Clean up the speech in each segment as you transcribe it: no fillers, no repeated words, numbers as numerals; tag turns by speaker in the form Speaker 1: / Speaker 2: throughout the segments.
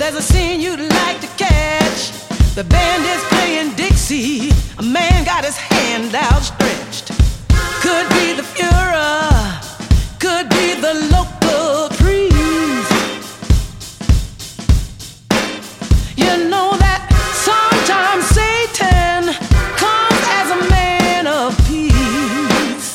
Speaker 1: there's a scene you'd like to catch. The band is playing Dixie. A man got his hand outstretched. Could be the Führer, could be the local priest. You know that sometimes Satan comes as a man of peace.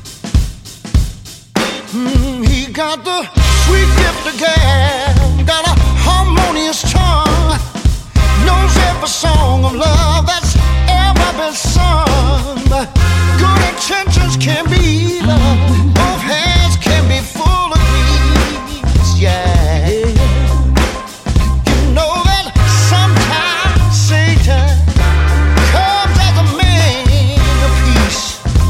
Speaker 2: He got the sweet gift of gab, got a harmonious tongue, knows every song of love that's ever been sung. But good intentions can be evil, both hands can be full of grease, yeah. You know that sometimes Satan comes as a man of peace.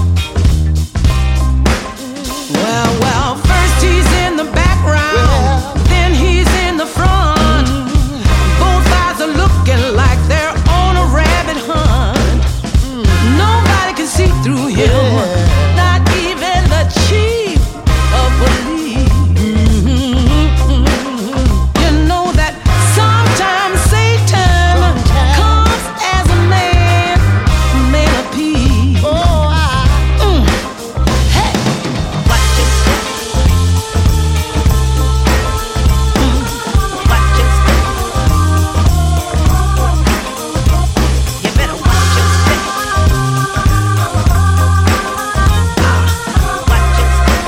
Speaker 1: Well, first he's in the background, then he's in the front. Both eyes are looking like they're on a rabbit hunt. Nobody can see through him, not even the chief of police. You know that sometimes Satan comes as a man of peace. Hey, watch your step. Watch your step. You better watch your step. Watch your step.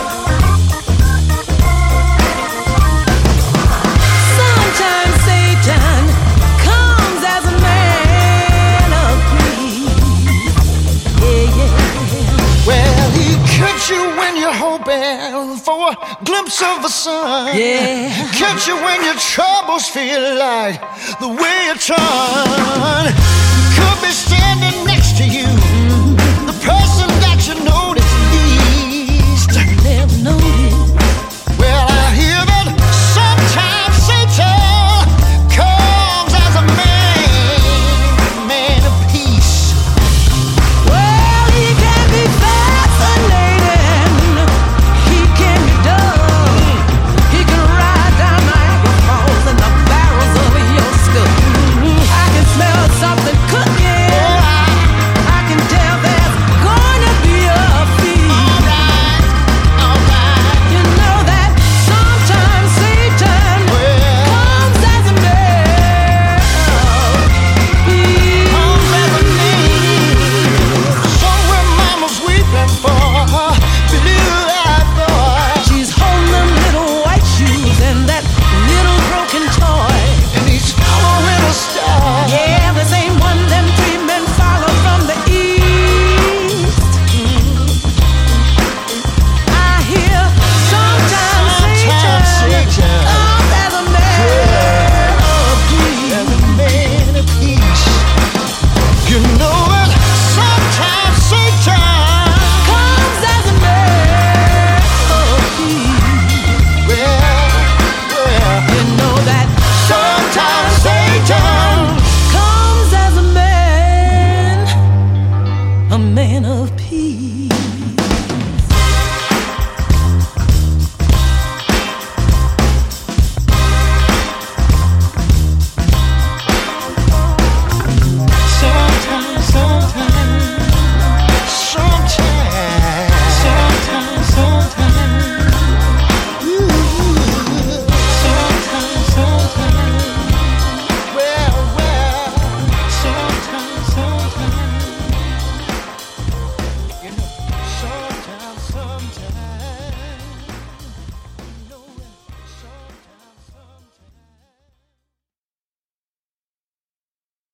Speaker 1: Sometimes Satan comes as a man of peace. Yeah.
Speaker 2: Well, he catch you when you're hoping for a glimpse of the sun.
Speaker 1: Yeah.
Speaker 2: Catch you when your troubles feel like the way you turn.